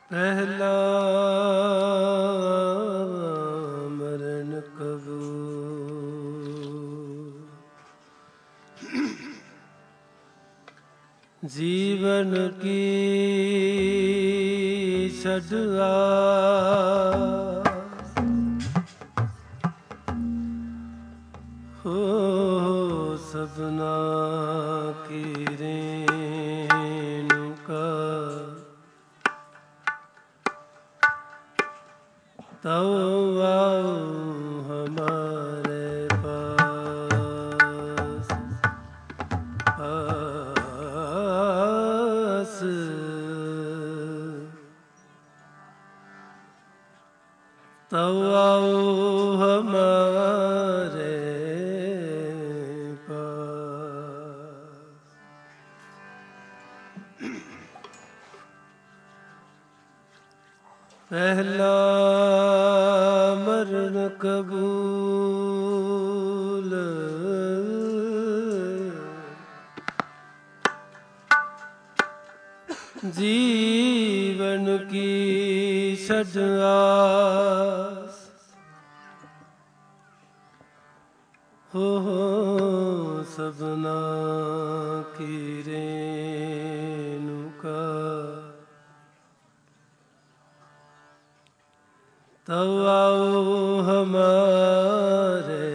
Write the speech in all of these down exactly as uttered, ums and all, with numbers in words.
पहला मरण कबू जीवन की छड़ आस हो सपना की रेणुका तब आओ हमारे पास पास तब आओ हमारे पास। पहला मरण कबूल जीवन की छड़ आस हो हो सपना की रेणुका तब आओ हमारे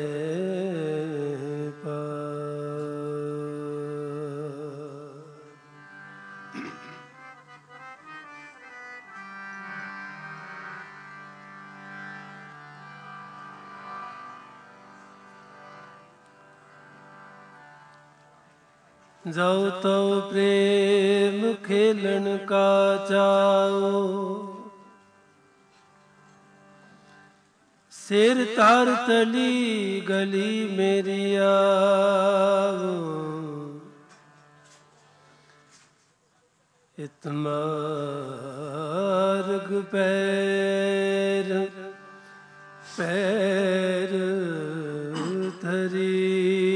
जाओ तो प्रेम खेलन का जाओ शेर तार तली गली मेरी आओ इतमार्ग पैर पैर धरी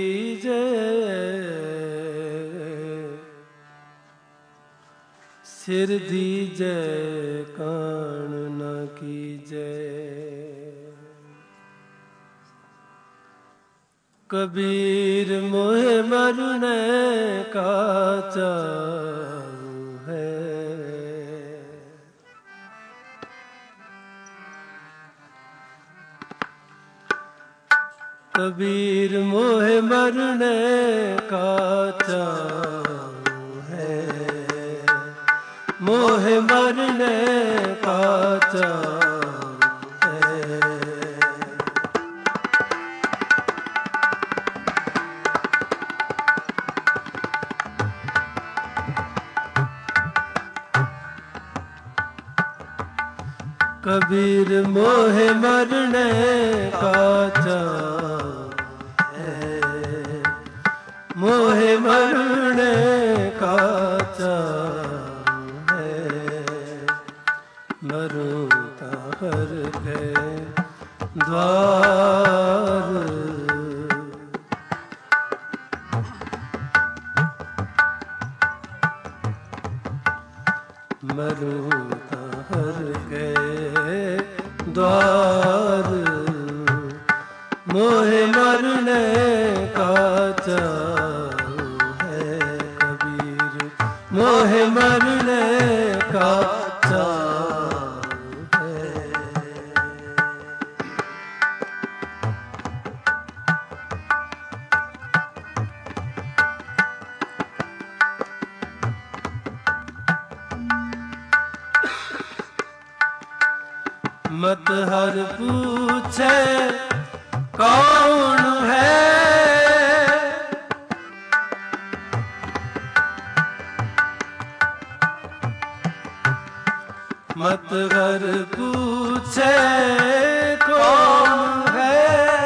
सिर दीजै कान न कीजै कबीर मोहे मरने का चाहूं है कबीर मोहे मरने का चाहूं है मोहे मरने का चाहूं है। कबीर मोहे मरने का चाहूं है मोहे मरने का चाहूं मरूं ताहर के द्वार मरूं ताहर के द्वार मोहे मरने का चाहूं है कबीर मोहे मरने का मत हर पूछे कौन है मत हर पूछे कौन है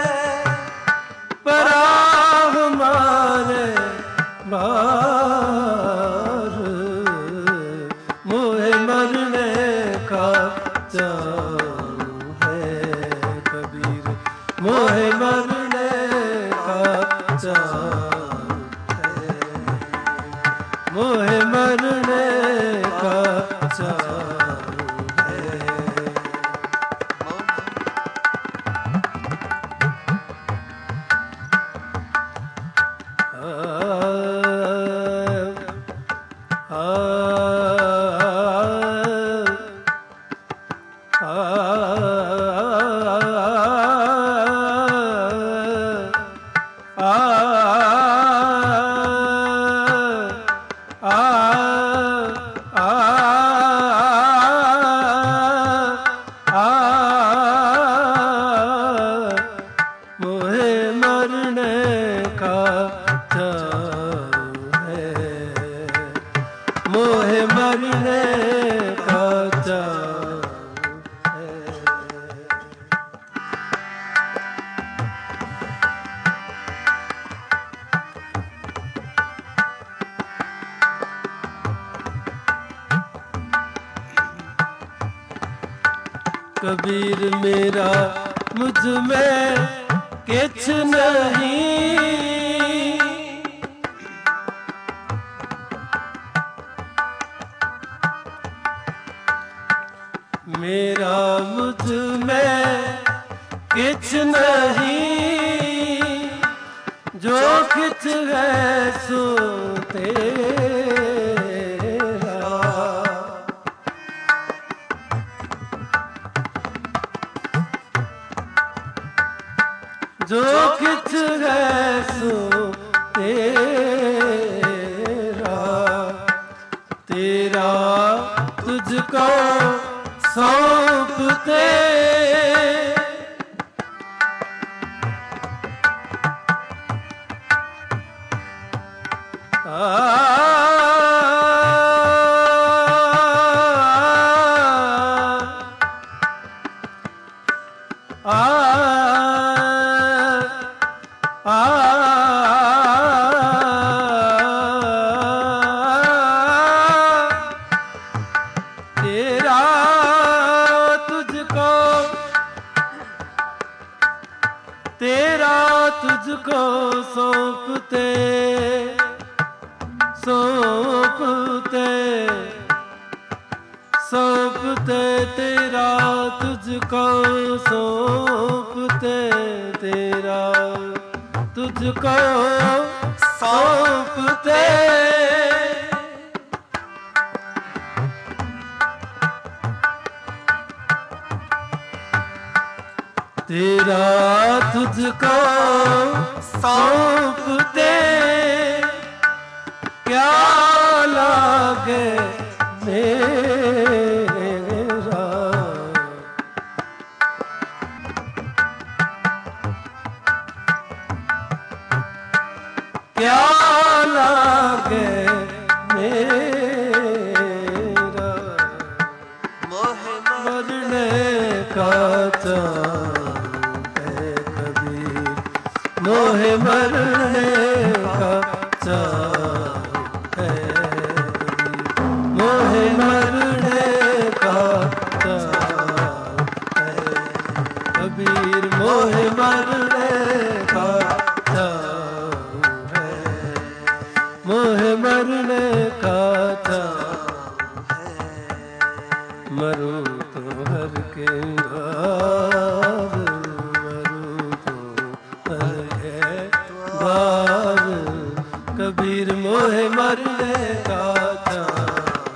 पर हमारे बार मोहे मरने का चाहूं है कबीर मोहे मरने का चाहूं है मोहे मरने का चाहूं कबीर मेरा मुझ में किछ नहीं, मेरा मुझ में किछ नहीं, जो किछ है सो तेरा। जो किछ है सो तेरा, तेरा तुझको सौंपते तुझको सौंपते सौंपते सौंपते तेरा तुझको सौंपते तेरा तुझको सौंपते तेरा तुझको सौंपते क्या लागे मेरा, क्या लागे मेरा, मरने का मोहे मरने का चाह है, मोहे मरने का चाह है कबीर, मोहे मरने का चाह है, मोहे मरने का चाह है, मरूं तो हर के द्वार, कबीर मोहे मरने का चाह,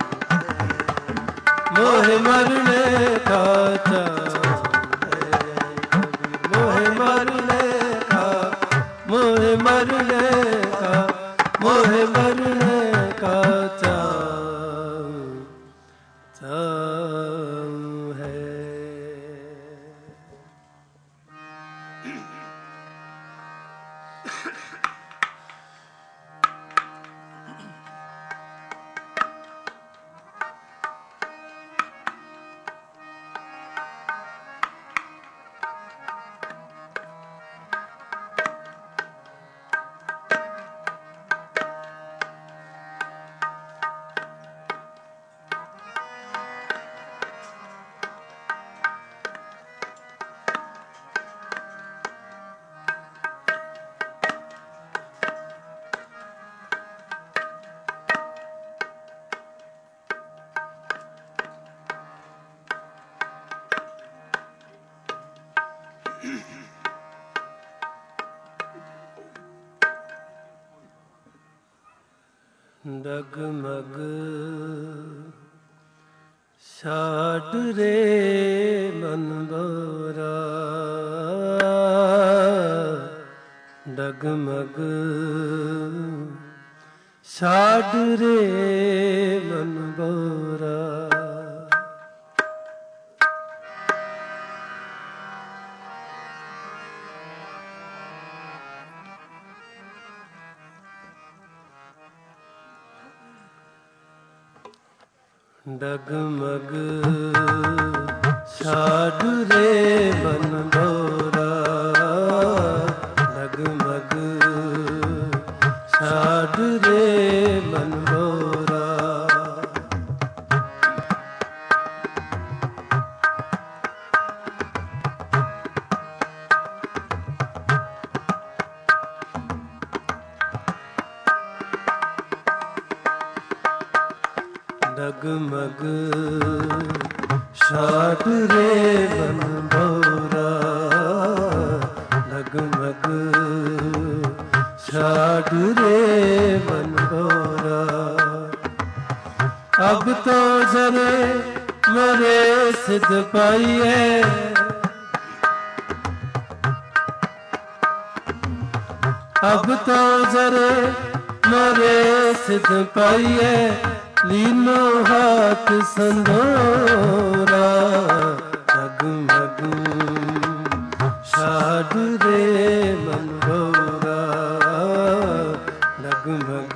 मोहे मरने का चाह है, मोहे मरने का, मोहे मरने का, मोहे मरने का चाह चाह है। डगमग छाड़ रे मन बोरा, डगमग छाड़ रे मन बोरा, डगमग छाड़ रे मन बोरा, डगमग छाड़ रे मन बोरा, छाड़ रे मन भौरा डगमग छाड़ रे मन भौरा। अब तो जरे मरे सिद्ध पाइए, अब तो जरे मरे सिद्ध पाइए, लीनो हाथ संदोरा डगमग छाड़ रे मन भौरा डगमग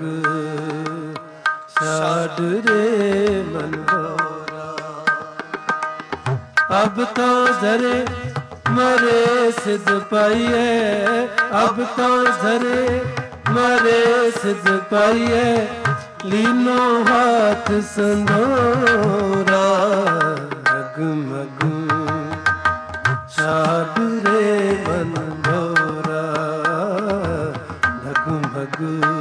छाड़ रे मन भौरा। अब तो जरे मरे सिद्ध पाइए, अब तो जरे मरे सिद्ध पाइए, लीनो हाथ संदोरा डगमग छाड़ रे मन भौरा डगमग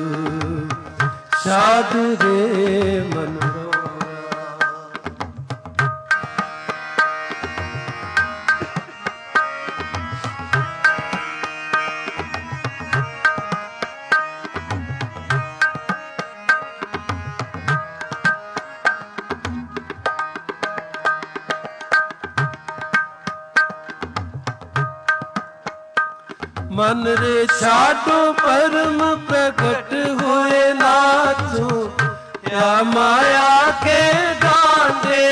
छाड़ रे मन भौरा। मन रे छाड़ो परम प्रकट हुए नाचो, या माया के डांडे।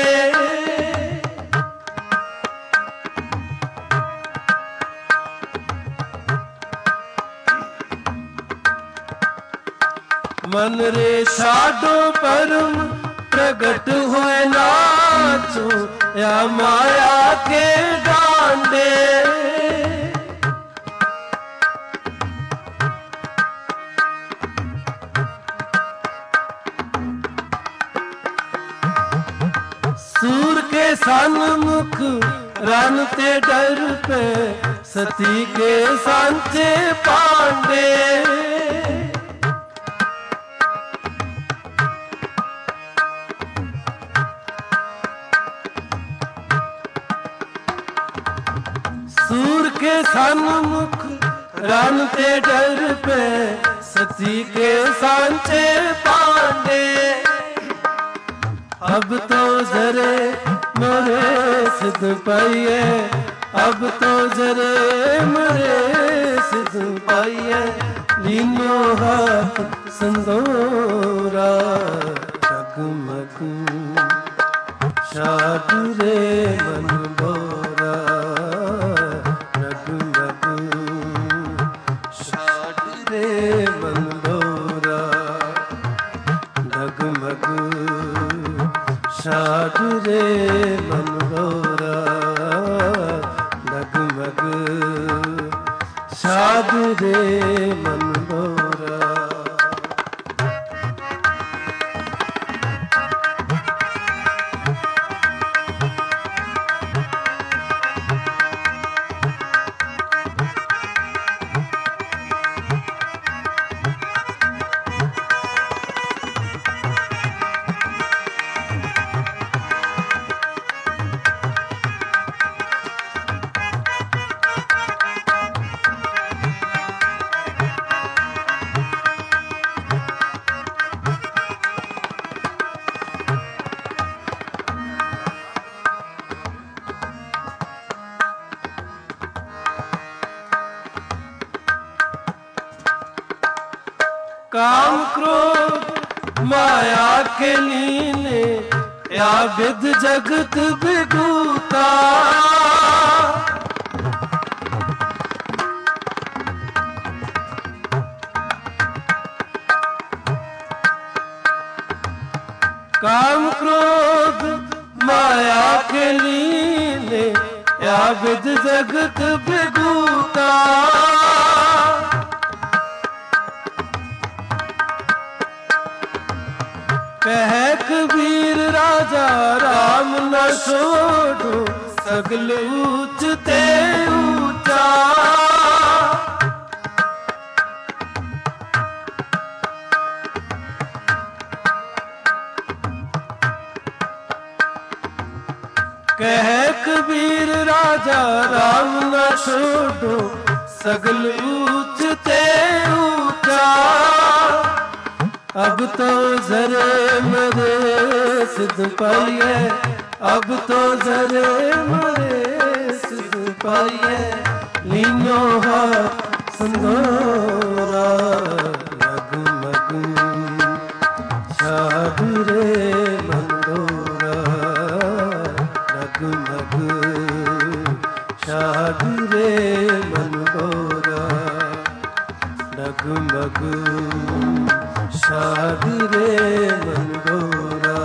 मन रे छाड़ो परम प्रकट हुए नाचो, या माया के डांडे। सूर के सन्मुख रनते डर पे, सती के सांचे पांडे। सूर के सन्मुख रनते डर पे, सती के सांचे पांडे। अब तो जरे मरे सिद्ध पाइए, अब तो जरे मरे सिद्ध पाइए, लीनो हाथ संदोरा डगमग छाड़ रे मन भौरा डगमग छाड़ रे मन भौरा डगमग छाड़ रे मन भौरा डगमग छाड़ रे मन भौरा। काम क्रोध माया के लीने, या विद जगत बिगूता। काम क्रोध माया के लीने, या विद जगत बिगूता। कह कबीर राजा राम न छोड़ो, सगल ऊंच ते ऊंचा। ਕਹਿ ਕਬੀਰ ਰਾਜਾ ਰਾਮ ਨਾ ਛੋਡੋ, ਸਗਲ ਊਚ ਤੇ ਊਚਾ। ਅਬ ਤੋ ਜ਼ਰੇ ਮਰੇ ਸਿਧ ਪਾਈਏ, ਅਬ ਤੋ ਜ਼ਰੇ ਮਰੇ ਸਿਧ ਪਾਈਏ। ਲੀਨੋ ਹੱਥ ਸੰਧੋਰਾ ਲਗ ਮਗ ਸ਼ਾਦਰੇ ਮੰਦੋਰਾ ਲਗ ਮਗ ਸ਼ਾਦਰੇ ਮੰਦੋਰਾ ਲਗ ਮਗ ਸ਼ਾਦਰੇ ਮੰਦੋਰਾ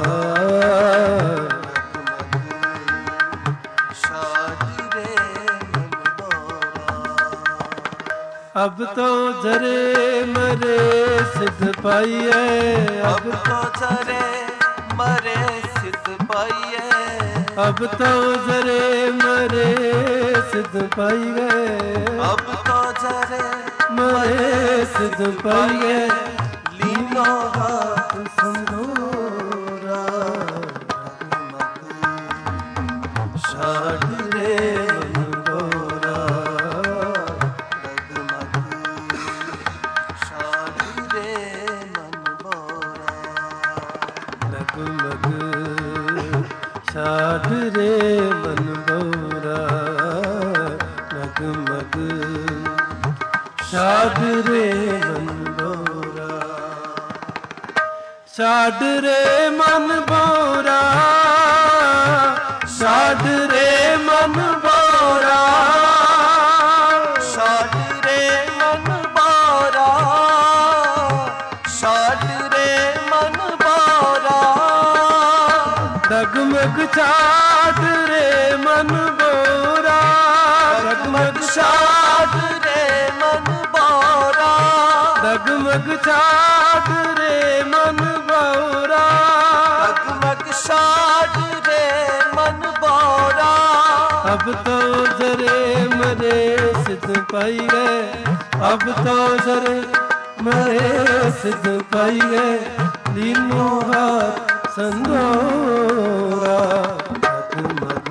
ਸ਼ਾਦਰੇ ਮੰਦੋਰਾ। ਅਬ ਤੋ ਜਰੇ ਮਰੇ ਸਿਧ ਪਾਈਏ, ਅਬ ਤੋ ਜਰੇ ਮਰੇ ਸਿਧ ਪਾਈਏ। ਅਬ ਤੋ ਜਰੇ ਮਰੇ ਸਿਧ ਪਾਈਏ, ਅਬ ਤੋ ਜਰੇ ਮਰੇ ਸਿਧ ਪਾਈਏ। ਲੀਨੋ ਹੱਥ ਸੰਧੋਰਾ ਸ਼ਾਦਰੇ ਮੰਦੋਰਾ ਡਗਮਗ ਸ਼ਾਦਰੇ ਮੰਦੋਰਾ ਡਗਮਗ ਸ਼ਾਦਰੇ ਮੰਦੋਰਾ ਡਗਮਗ ਸ਼ਾਦਰੇ ਮੰਦੋਰਾ। ਛਾਡ ਰੇ ਮਨ ਬੋਰਾ, ਛਾਡ ਰੇ ਮਨ ਬੋਰਾ, ਛਾਡ ਰੇ ਮਨ ਬੋਰਾ, ਛਾਡ ਰੇ ਮਨ ਬੋਰਾ। ਡਗਮਗ ਛਾਡ ਰੇ ਮਨ ਬੋਰਾ, ਡਗਮਗ ਛਾਡ ਰੇ ਮਨ ਬੋਰਾ, ਡਗਮਗ ਛਾਡ ਰੇ ਮਨ ਬੋਰਾ, ਡਗਮਗ ਛਾਡ ਰੇ ਮਨ ਬੋਰਾ। ਅਬ ਤੋ ਜਰੇ ਮਰੇ ਸਿਧ ਪਾਈ ਗਏ, ਅਬ ਤੋ ਜਰੇ ਮਰੇ ਸਿਧ ਪਾਈ ਗਏ। ਲੀਨੋ ਹੱਥ ਸੰਧੋਰਾ ਡਗਮਗ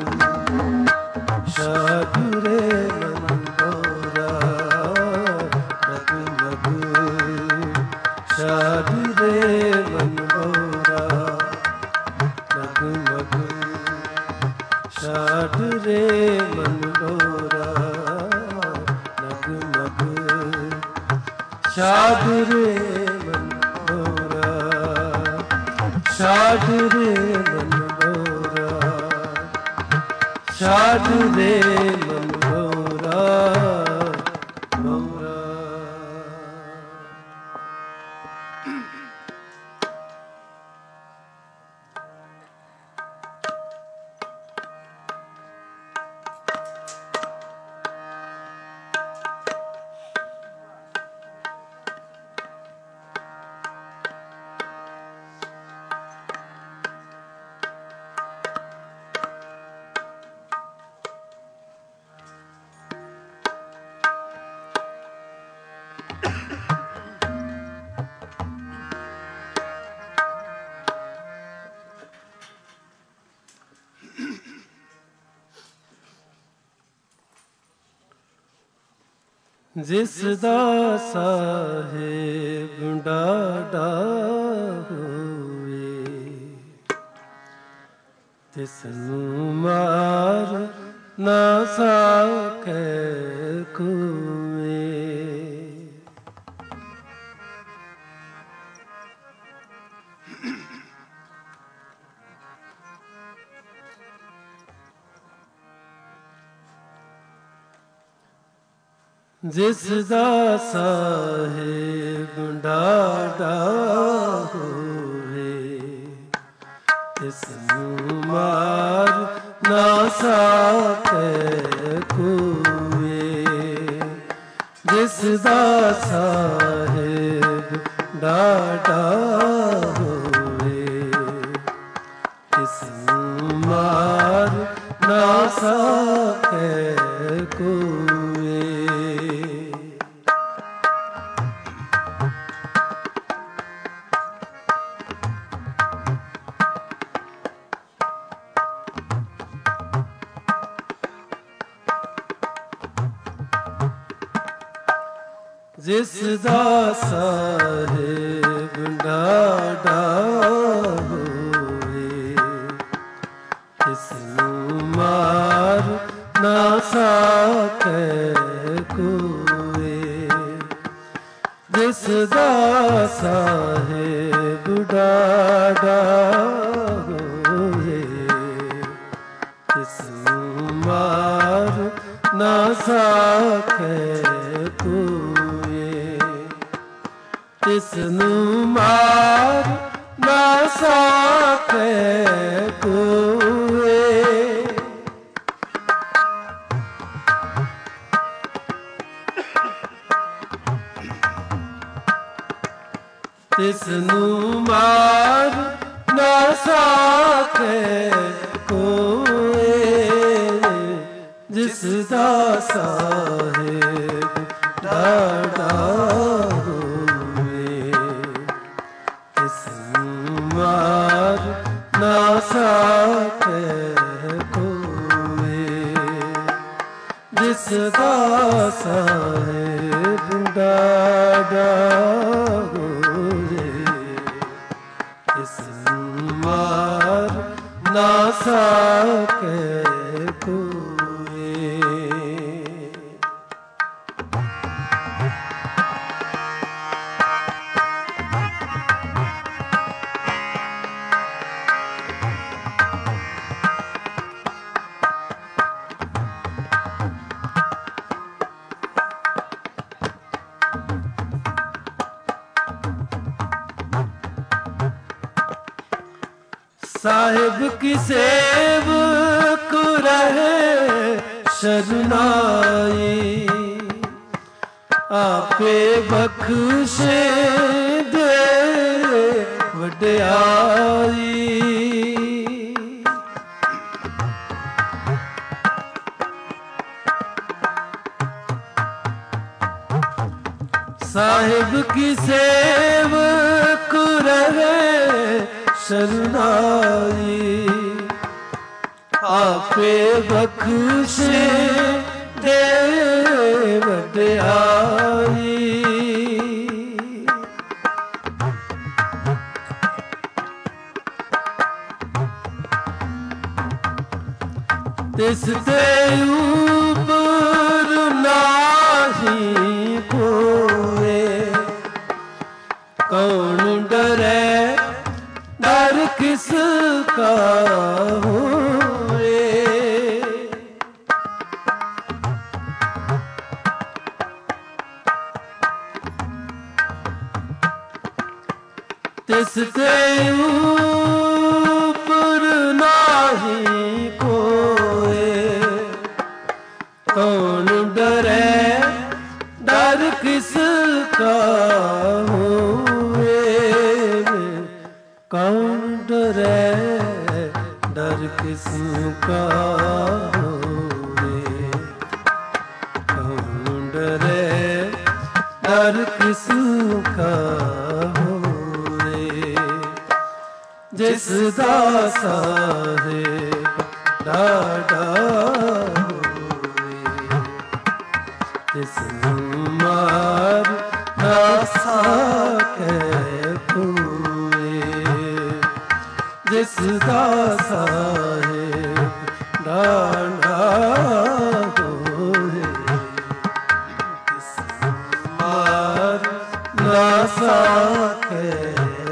ਸ਼ਾਦਰੇ ਮੰਦੋਰਾ ਡਗਮਗ ਸ਼ਾਦਰੇ ਮੰਦੋਰਾ ਡਗਮਗ ਸ਼ਾਦਰੇ ਮੰਦੋਰਾ ਡਗਮਗ ਸ਼ਾਦਰੇ ਮੰਦੋਰਾ ਸ਼ਾਦਰੇ ਮੰਦੋਰਾ ਸ਼ਾਦਰੇ ਮੰਦੋਰਾ ਮੰਦੋਰਾ। ਜਿਸ ਦਾ ਸਾਹਿਬ ਡਾਢਾ ਹੋਵੇ, ਤਿਸ ਨੂੰ ਮਾਰ ਨਾ ਸਾਕੈ ਕੋਇ। ਜਿਸ ਦਾ ਸਾਹਿਬ ਡਾਢਾ ਹੋਵੇ, ਤਿਸ ਨੂੰ ਮਾਰ ਨਾ ਸਾਕੈ ਕੋਇ। ਜਿਸ ਦਾ ਸਾਹਿਬ ਡਾਢਾ ਹੋਵੇ, ਤਿਸ ਨੂੰ ਮਾਰ ਨਾ ਸਾਕੈ ਕੋਇ। ਜਿਸ ਦਾ ਸਾਹਿਬ ਡਾਢਾ ਹੋਏ, ਤਿਸ ਨੂੰ ਮਾਰ ਨਾ ਸਕੈ ਕੋਇ। ਜਿਸ ਦਾ ਸਾਹਿਬ ਡਾਢਾ ਹੋਏ, ਤਿਸ ਨੂੰ ਮਾਰ ਨਾ ਸਕੈ ਕੋਇ। ਤਿਸ ਨੂੰ ਮਾਰ ਨਾ ਸਕੈ ਕੋਇ। ਤਿਸ ਨੂੰ ਮਾਰ ਨਾ ਸਕੈ ਕੋਇ। ਜਿਸ ਦਾ ਸਾਹਿਬ ਡਾਢਾ ਹੋਵੇ, ਤਿਸ ਨੂੰ ਮਾਰ ਨਾ ਸਕੈ ਕੋਇ। ਜਿਸ ਦਾ ਸਾਹਿਬ ਡਾਢਾ ਹੋਵੇ, ਤਿਸ ਨੂੰ ਮਾਰ ਨਾ ਸਕੈ ਕੋਇ। साहिब की सेवक रहे शरनाई, आपे बख्शे दे वड्याई। साहिब की सेवक रहे शरनाई, आपे बख्शे दे वड्याई। तिस ते ऊपर नाही कोए, कौन डरे डर किसका होए। तिस ते ऊपर नाही कोए, कौन डरे डर किसका होए। कौन डरे डर किसका होए। कौन डरे डर किसका होए। जिस दा ਸਾਹਿਬ ਡਾਢਾ ਹੋਏ, ਤਿਸ ਨੂੰ ਮਾਰ ਨਾ ਸਕੈ ਕੋਇ। ਜਿਸ ਦਾ ਸਾਹਿਬ ਡਾਢਾ ਹੋਏ, ਤਿਸ ਨੂੰ ਮਾਰ ਨਾ ਸਕੈ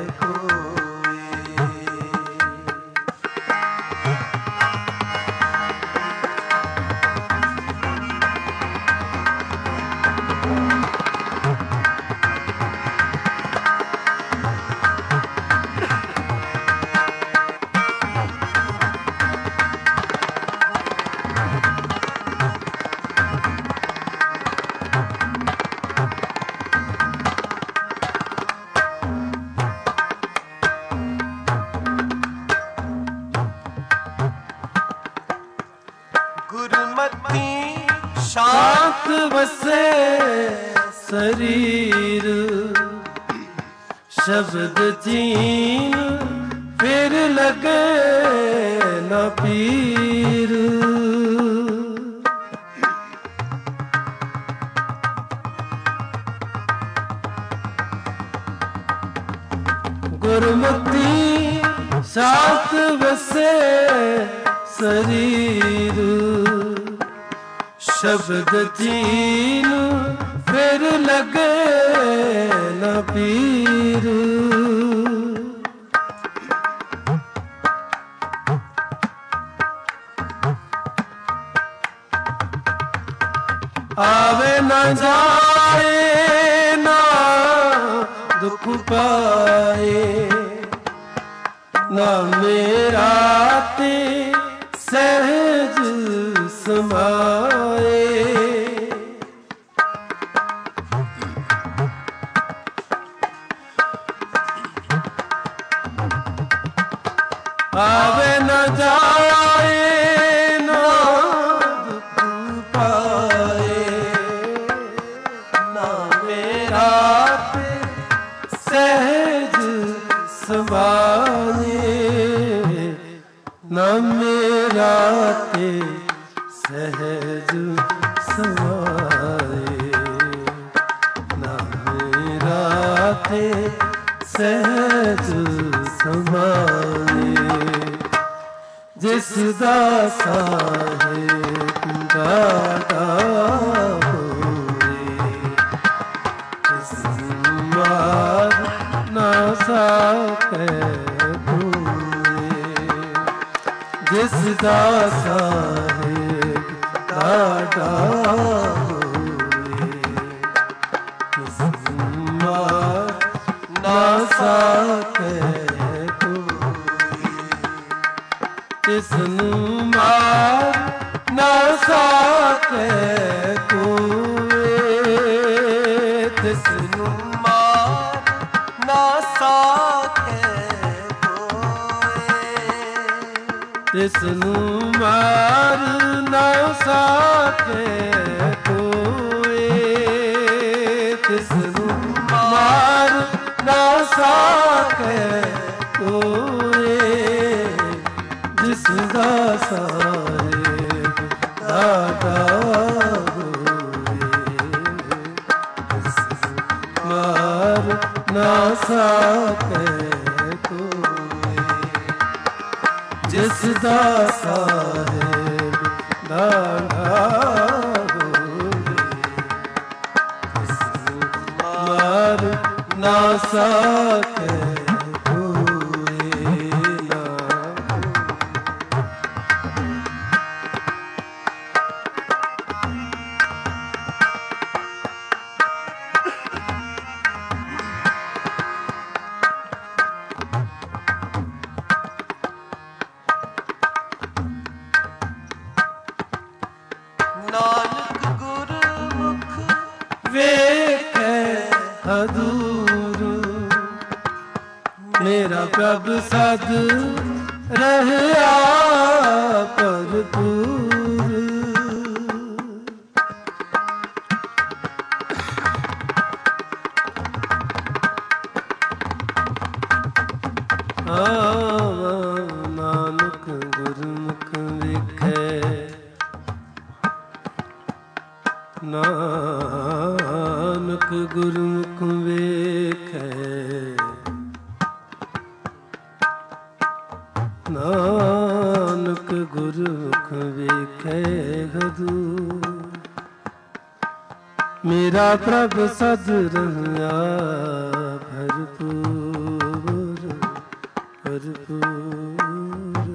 शांत बसे शरीर, शब्द चीन फिर लगे न पीर। ਗੁਰਮੁਖੀ ਸਾਥ ਵਸੇ ਸਰੀਰ ਸ਼ਬਦ ਚੀਨ ਫਿਰ ਲਗੇ ਨ ਪੀਰ ਆਵੇ ਨਾ ਜਾਏ ਨਾ ਦੁਖ ਪਾਏ ਨਾ ਮੇਰਾ ਤੇ ਸਹਿਜ ਸਮਾਏ ਆਵੇ ਨਾ ਜਾਏ ਨਾ ਦੁਖ ਪਾਏ ਨਾ ਮੇਰਾ ਤੇ ਸਹਿਜ ਸਮਾਏ ਨਾ ਮੇਰਾ ਤੇ ਸਹਿਜ ਸਮਾਏ ਨਾ ਮੇਰਾ ਤੇ ਸਹਿਜ ਸਮਾਏ ਜਿਸ ਦਾ ਸਾਹਿਬ ਗਾਤਾ ਹੋਏ ਤਿਸ ਮਾਰ ਨਾ ਸਕੈ ਕੋਇ ਜਿਸ ਦਾ ਸਾਹਿਬ ਗਾਤਾ ਹੋਏ ਤਿਸ ਮਾਰ ਨਾ ਸਕੈ ਤਿਸਨੂੰ ਮਾਰ ਨਾ ਸਕੈ ਕੋਇ ਤਿਸਨੂੰ ਮਾਰ ਨਾ ਸਕੈ ਕੋਇ ਤਿਸਨੂੰ ਮਾਰ ਨਾ ਸਕੈ ਕੋਇ ਤਿਸਨੂੰ ਮਾਰ ਨਾ ਸਕੈ ਕੋਇ ਜਿਸ ਦਾ ਸਾਹਿਬ ਦਾਤਾ ਹੋਏ ਤਿਸ ਮਾਰ ਨਾ ਸਕੈ ਕੋਇ ਜਿਸ ਦਾ ਸਾਹਿਬ ਦਾਤਾ ਹੋਏ ਤਿਸ ਮਾਰ ਨਾ ਸਕੈ ਨਾਨਕ ਗੁਰਮੁਖ ਵੇਖੈ ਹਦੂਰ ਮੇਰਾ ਪ੍ਰਭ ਸਦ ਰਹਿਆ ਭਰਪੂਰ ਨਾਨਕ ਗੁਰਮੁਖ ਵੇਖੈ ਨਾਨਕ ਗੁਰਮੁਖ ਵੇਖੈ ਨਾਨਕ ਗੁਰਮੁਖ ਵੇਖੈ ਹਦੂਰ ਮੇਰਾ ਪ੍ਰਭ ਸਦ ਰਹਿਆ ਭਰਪੂਰ ਭਰਪੂਰ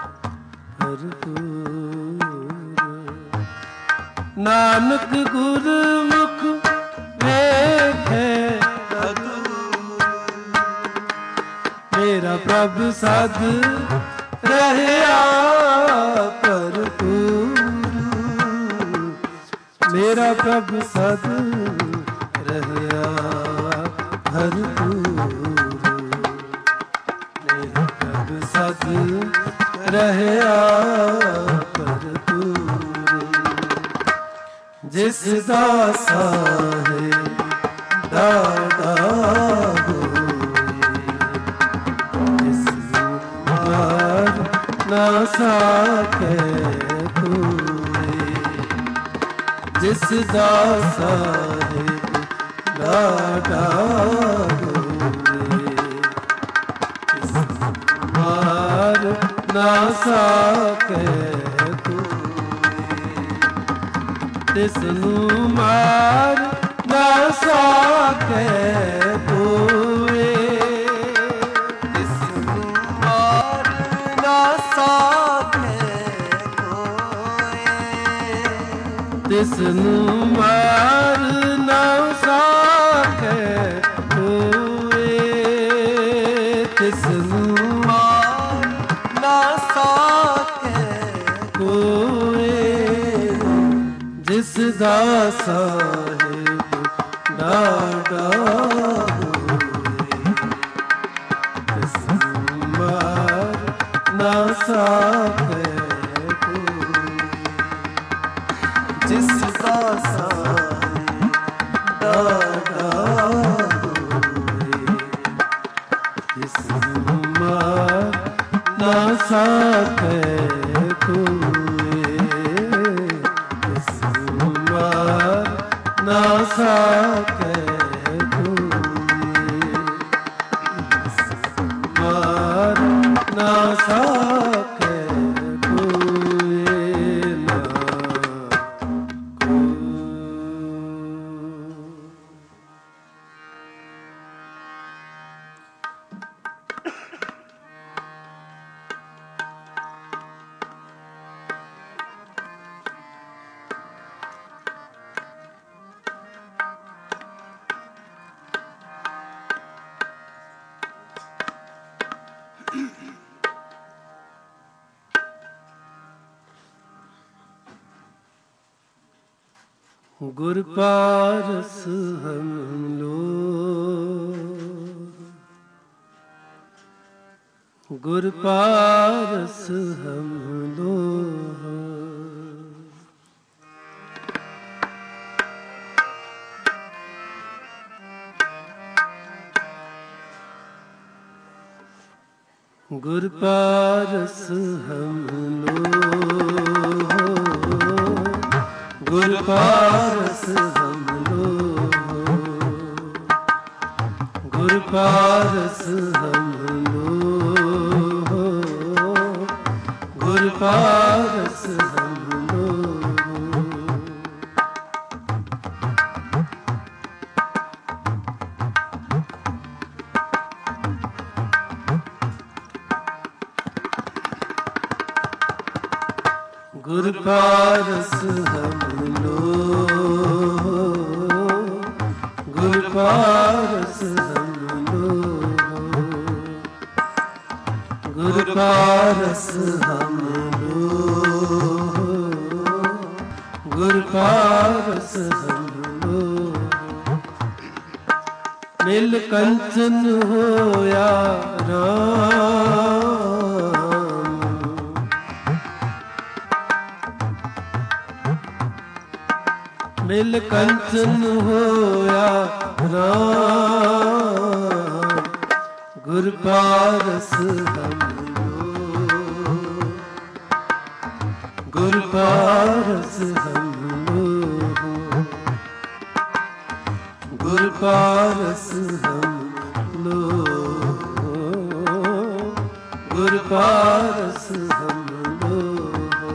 ਭਰਪੂਰ ਨਾਨਕ ਗੁਰਮੁਖ ਵੇਖੈ ਹਦੂਰ ਮੇਰਾ ਪ੍ਰਭ ਸਦ ਰਹਿਆ ਭਰਪੂਰ ਮੇਰਾ ਪ੍ਰਭ ਸਦ ਰਹਿਆ ਭਰਪੂਰ ਮੇਰਾ ਪ੍ਰਭ ਸਦ ਰਹਿਆ ਜਿਸ ਦਾ ਸਾਹਿਬ ਦਾਤਾ ਹੋਏ ਜਿਸ ਮਾਰ ਨਾ ਸਕੈ ਕੋਇ ਜਿਸ ਦਾ ਸਾਹਿਬ ਦਾਤਾ ਹੋਏ ਨਾ ਸਾਕੇ ਕੋਈ, ਤਿਸ ਨੂੰ ਮਾਰ ਨਾ ਸਾਕੇ ਕੋਈ, ਤਿਸ ਨੂੰ ਮਾਰ ਨਾ ਸਾਕੇ ਕੋਈ, ਤਿਸ ਨੂੰ ਮਾਰ ਨਾ ਸਾਕੇ ਕੋਈ, ਤਿਸ ਨੂੰ ਮਾਰ ਨਾ ਸਾਕੇ ਕੋਈ, ਜਿਸ ਦਾ ਸਾਹਿਬ ਡਾਢਾ ਹੋਏ, ਤਿਸ ਨੂੰ ਮਾਰ ਨਾ ਸਾਕੇ ਕੋਈ, ਜਿਸ ਦਾ ਸਾਹਿਬ ਡਾਢਾ ਹੋਏ, ਤਿਸ ਨੂੰ ਮਾਰ ਨਾ ਸਾਕੇ ਕੋਈ, ਤਿਸ ਨੂੰ ਮਾਰ ਨਾ ਸਾਕੇ ਕੋਈ, ਮਾਰ ਨਾ ਸਾਕੇ ਕੋਈ ਨਾ ਕੋਈ। गुर पारस हम लोग, गुर पारस हम लोग, गुर पारस हम लोग, गुर पारस हम लोग, गुर पारस हम लोग, गुर पारस हम लोग, गुर पारस हम लोग, गुर पारस हम लोग, गुर पारस हम लोग, गुर पारस हम लोग, मिल कंचन होया राम, मिल कंचन होया राम, गुर पारस हम लोग, गुर पारस हम लोग, गुर पारस हम लोग, गुर पारस हम लोग।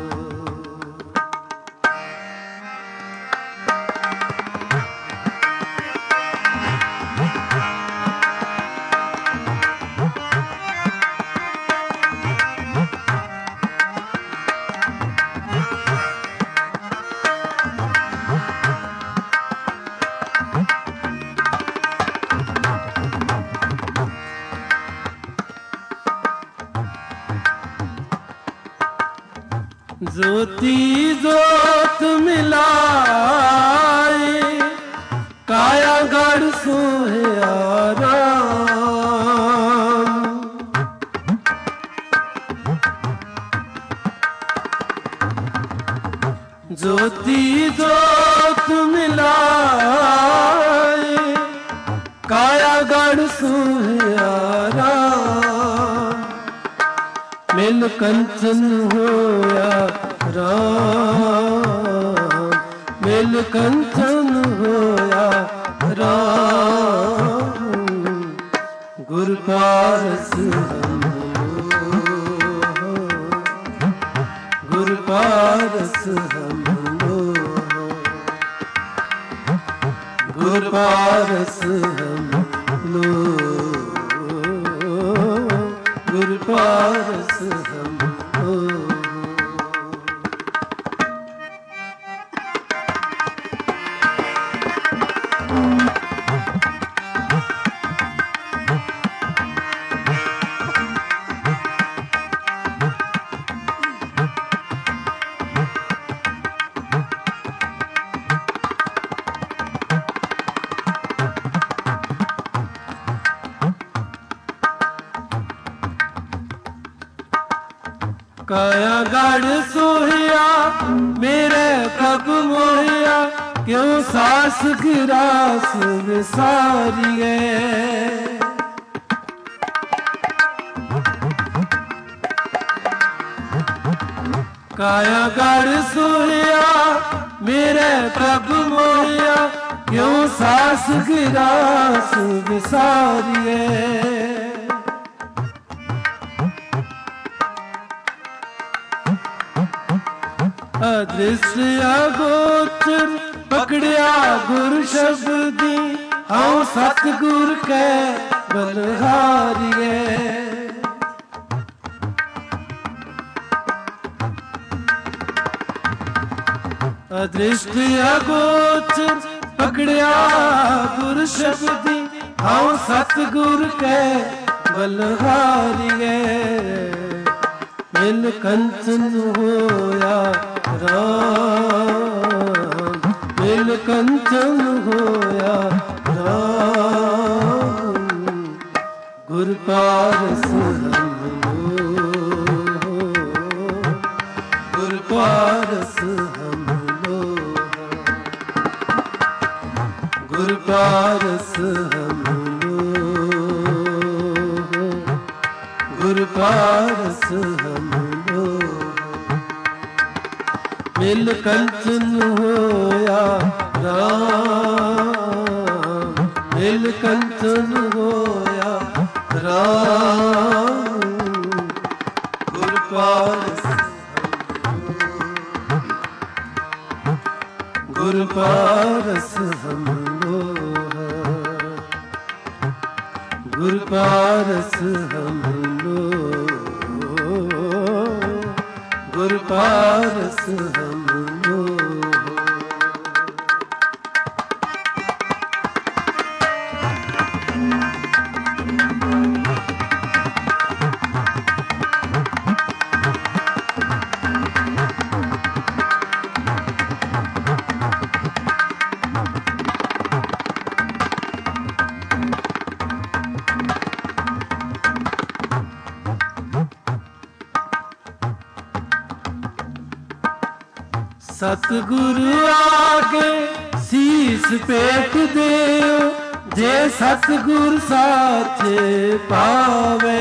ज्योति जोत मिलाए, काया गढ़ सोहया राम, ज्योति जोत मिलाए, काया गढ़ सोहया राम, मिल कंचन होया राम, मिल कंचन होया राम, गुर पारस हम लोग, पारस हम लोग, गुर पारस हम लोग, गुर पारस हम लोग। काया गढ़ सोहिया मेरे प्रभु मोहिया, क्यों सास गिरास विसारिए। काया गढ़ सोहिया मेरे प्रभु मोहिया, क्यों सास गिरास विसारिए। अदृश्य अगोचर पकड़िया गुर शब्दी, हम सतगुर के बलहारिए। अदृश्य अगोचर पकड़िया गुर शब्दी, हम सतगुर के बलहारिए। मिल कंचन होया राम, मिल कंचन होया राम, गुर पारस हम लोग, गुर पारस हम लोग, गुर पारस हम लोग, गुर पारस हम लोग। मिल कंचन होया राम, मिल कंचन होया राम, गुर पारस हम लोग, गुर पारस हम लोग, गुर पारस हम लोग, गुर पारस हम लोग। सतगुरु आगे शीस पेट देओ, जे सतगुर साथे पावे।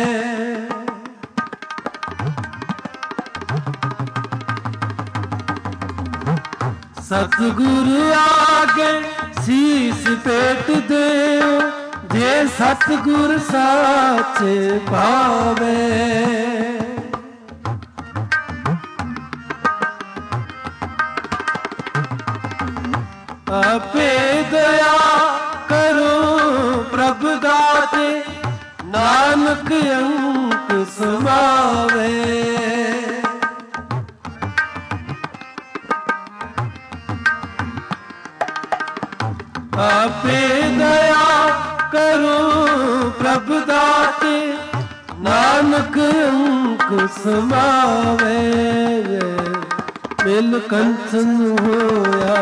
सतगुरु आगे शीस पेट देओ, जे सतगुर साथे पावे। आपे दया करो प्रभु दाते, नानक अंक समावे। आपे दया करो प्रभु दाते, नानक अंक समावे। मिल कंचन होया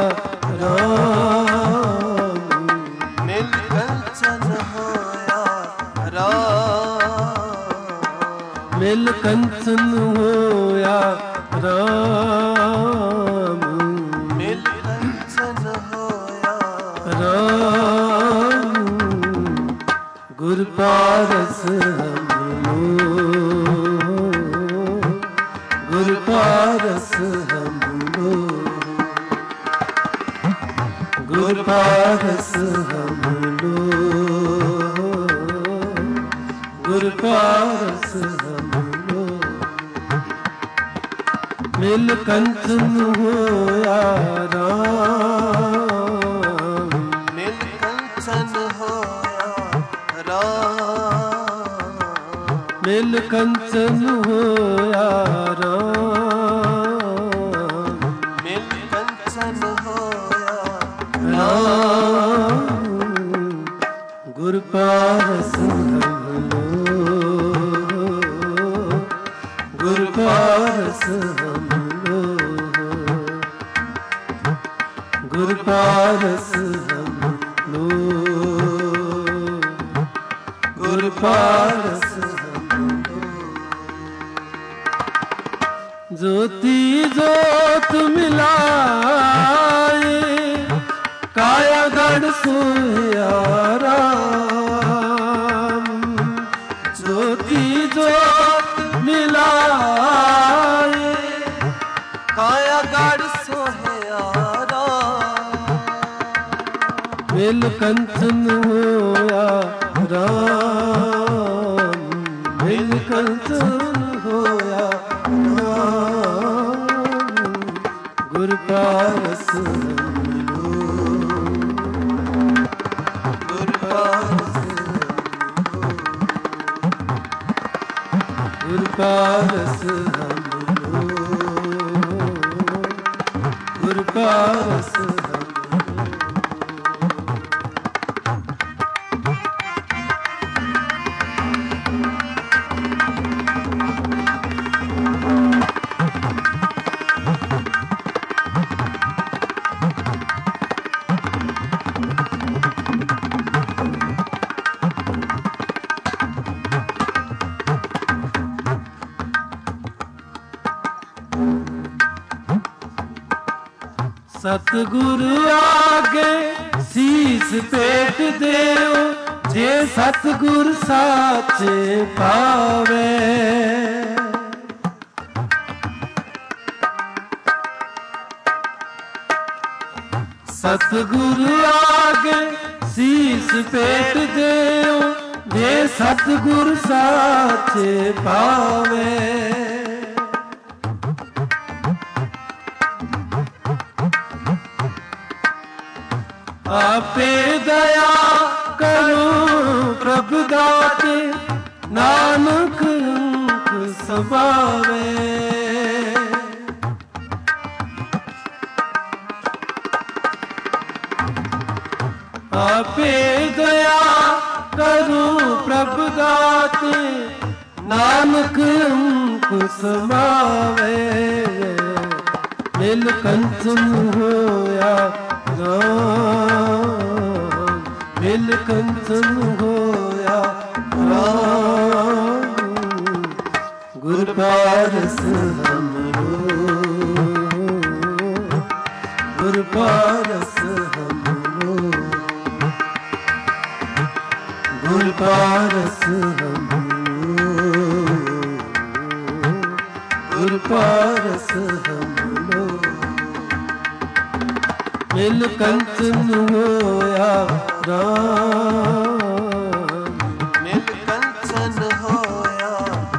राम, मिल कंचन होया राम, मिल कंचन होया राम, मिल कंचन होया राम, गुर पारस हम लोग, गुर पारस हम लोग, गुर पारस हम लोग, गुर पारस हम लोग। मिल कंचन होया राम, मिल कंचन होया राम, मिल कंचन होया राम, मिल कंचन होया राम। गुर पारस हम लो, गुर पारस हम लो, गुर पारस हम लो, गुर पारस हम लो। ज्योति ज्योत मिलाए, काया गढ़ सोया राम, ज्योति ज्योत मिलाए, काया गढ़ सोया राम, मिल कंचन होया राम, मिल कंचन होया राम। गुर पारस हम लो, गुर पारस गुर पारस हम लो, गुर पारस हम लो। सतगुरु आगे शीस पेट देओ, जे सतगुर साचे पावे। सतगुरु आगे शीस पेट देओ, जे सतगुर साचे पावे। आपे दया करो प्रभु दाते, नानक अंक सबावे। आपे दया करो प्रभु दाते, नानक अंक समावे। मिल कंचन होया राम, मिल कंचन होया राम। गुर पारस हम लो, गुर पारस हम लो, गुर पारस हम लो, गुर पारस हम लो। मिल कंचन होया राम, मिल कंचन होया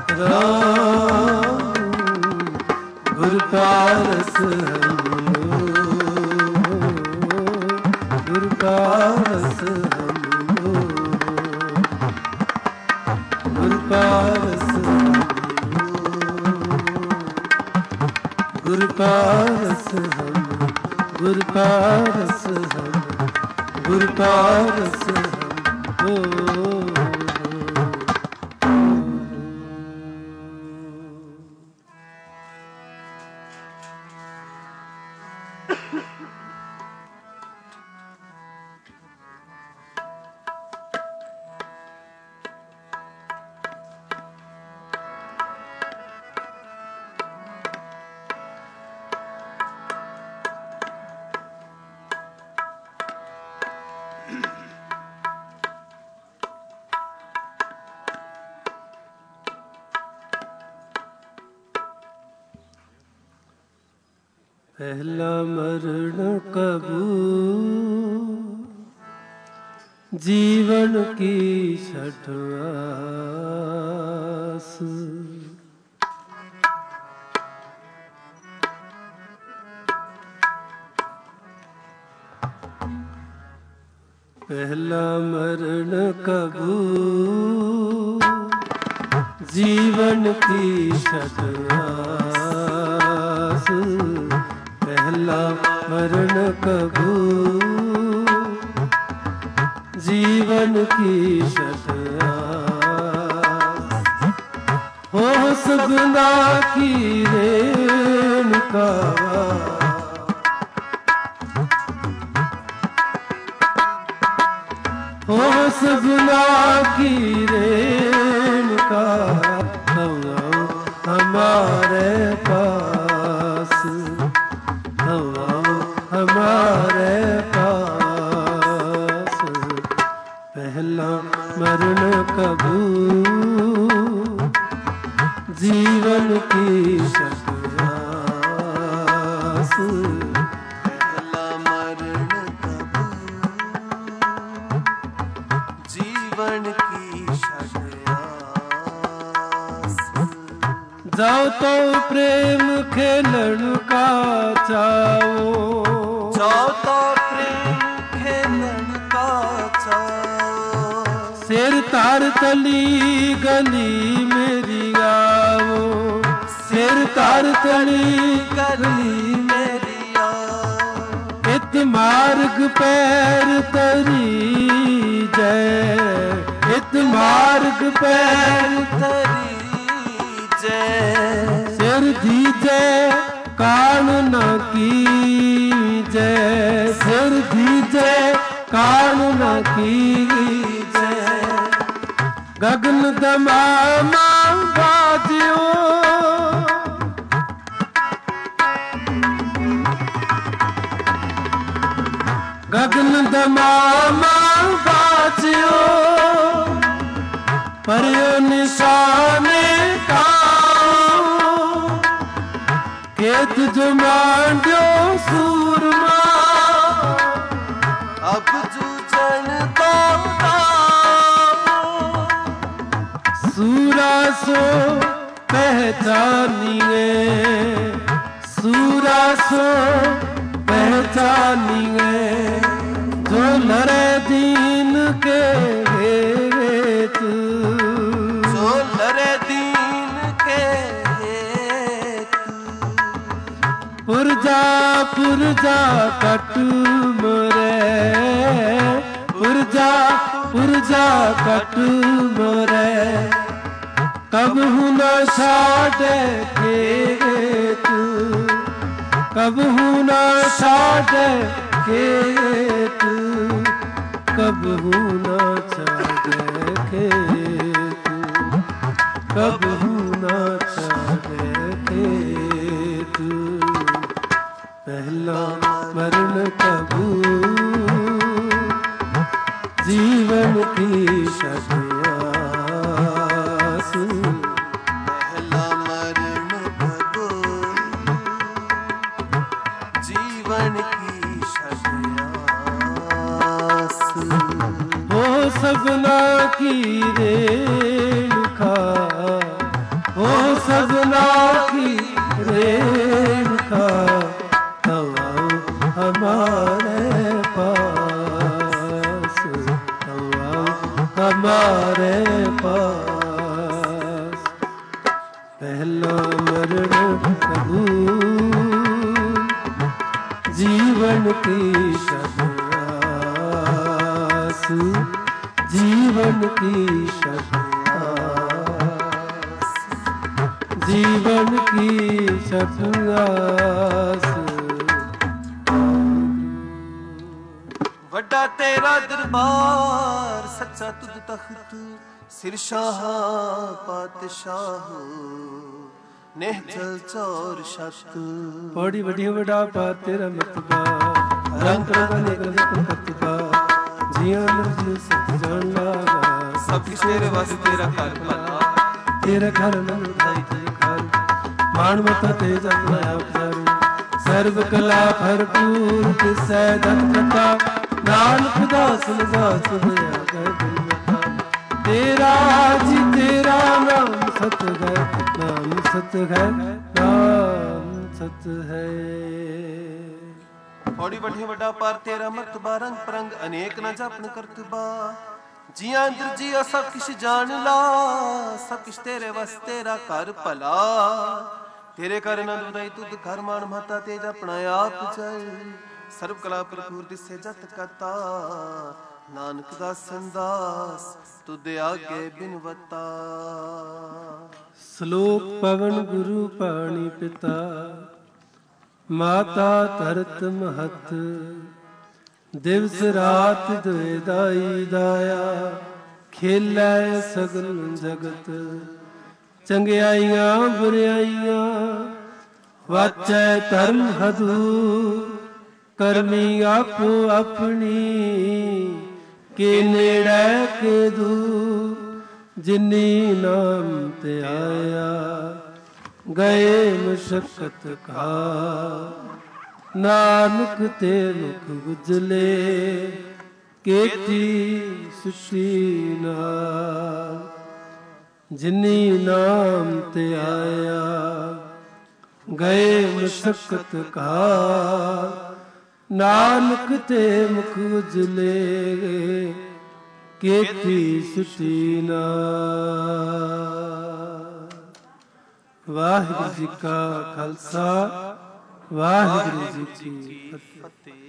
राम। गुर पारस हम लो, गुर पारस हम लो, गुर पारस हम लो, गुर पारस हम, गुर पारस हम, गुर पारस हम हो। पहला मरण कबू जीवन की छठवास, पहला मरण कबू जीवन की सदआस, पहला मरण कबू जीवन की सदआस, हो सगुना की रेणुका हो सगुना की रेणुका हमारे पास, हमारे पास, पहला मरण कबू जीवन की सदआस, पहला मरण कबू जीवन की सदआस। जाओ तो प्रेम खेलन का चाओ, जाओ तो प्रेम खेलन का चाओ, सिर तार तली गली मेरी आओ, सिर तार तली गली मेरी आओ, इत मार्ग पैर तरी जय, इत मार्ग पैर तरी जय, सिर दीजे कान न की जय, सिर दीजे कान न की जय, गगन दमामा बाजियो, गगन दमामा बाजियो, परियो निशाने का खेत जो मांड्यो सूरमा, अब जूझन तो सूरा सो पहचानिए, सूरा सो पहचानिए, जो लड़े दीन के हेत, जो लड़े दीन के हेतु, पुरजा पुरजा कट मोरे, पुरजा पुरजा कट मोरे, कब हूँ न छाड़े खेत, कब हूँ न छाड़े खेत, कब हूँ न छाड़े खेत, कब हूँ न छाड़े खेत, पहला मरण कबू जीवन की सदआस, पहला मरण कबू जीवन की सदआस, हो सगुना की रेणुका, हो सगुना की रेणुका हमारे पास, हमारे पास, पहला मरण कबू जीवन की सदआस, जीवन की सदआस, जीवन की सदआस। वड्डा तेरा दरबार सच्चा तुद तख्त, सिर शाह पातशाह नेह चल चौर शत, बड़ी बड़ी बड़ा पा तेरा मतबा, रंग रंग कतबा, जिया नरजी सत जान लागा, सब तेरे वास तेरा घर भला, तेरा घर नंद दाई ते घर, मान मता तेज अपना अवतारू, सर्व कला भरपूर किसै दत्ता, नानक दास दास होया गए दिल मता, तेरा जी तेरा नाम सत है, नाम सत है, नाम सत है। ਥੋੜੀ ਵੱਡੀ ਵੱਡਾ ਪਰ ਤੇਰਾ ਮਰਤਬਾ ਰੰਗ ਪਰੰਗ ਅਨੇਕ ਨਾ ਜਪਨ ਕਰਤਬਾ ਜੀਆਂ ਅੰਦਰ ਜੀਆ ਸਭ ਕਿਛ ਜਾਣ ਲਾ ਸਭ ਕਿਛ ਤੇਰੇ ਵਸ ਤੇਰਾ ਕਰ ਭਲਾ ਤੇਰੇ ਕਰ ਆਨੰਦ ਵਧਾਈ ਤੁਧ ਘਰ ਮਾਨ ਮਹਤਾ ਤੇਜ ਆਪਣਾ ਆਪ ਜਲ ਸਰਬ ਕਲਾ ਭਰਪੂਰ ਦਿਸੇ ਜਤ ਕਤਾ ਨਾਨਕ ਦਾ ਸੰਦਾਸ ਤੁਧ ਆਗੇ ਬਿਨਵਤਾ। ਸ਼ਲੋਕ ਪਵਨ ਗੁਰੂ ਪਾਣੀ ਪਿਤਾ ਮਾਤਾ ਧਰਤ ਮਹਤ ਦਿਵਸ ਰਾਤ ਦੁਇ ਦਾਈ ਦਾਇਆ ਖੇਲੈ ਸਗਲ ਜਗਤ ਚੰਗਿਆਈਆਂ ਬੁਰਿਆਈਆਂ ਵਾਚੈ ਧਰਮ ਹਦੂਰ ਕਰਮੀ ਆਪੋ ਆਪਣੀ ਕੇ ਨੇੜੇ ਕੇ ਦੂਰ ਜਿਨੀ ਨਾਮ ਤੇ ਆਇਆ ਗਏ ਮਸ਼ਕਤ ਕਾ ਨਾਨਕ ਤੇ ਮੁਖ ਉਜਲੇ ਕੇਤੀ ਸੁਸ਼ੀ ਨਾਲ ਜਿਨੀ ਨਾਮ ਤੇ ਆਇਆ ਗਏ ਮਸ਼ਕਤ ਕਾ ਨਾਨਕ ਤੇ ਮੁਖ ਉਜਲੇ ਕੇਤੀ ਸੁਸ਼ੀ ਨਾਲ। ਵਾਹਿਗੁਰੂ ਜੀ ਕਾ ਖਾਲਸਾ ਵਾਹਿਗੁਰੂ ਜੀ ਕੀ ਫਤਿਹ।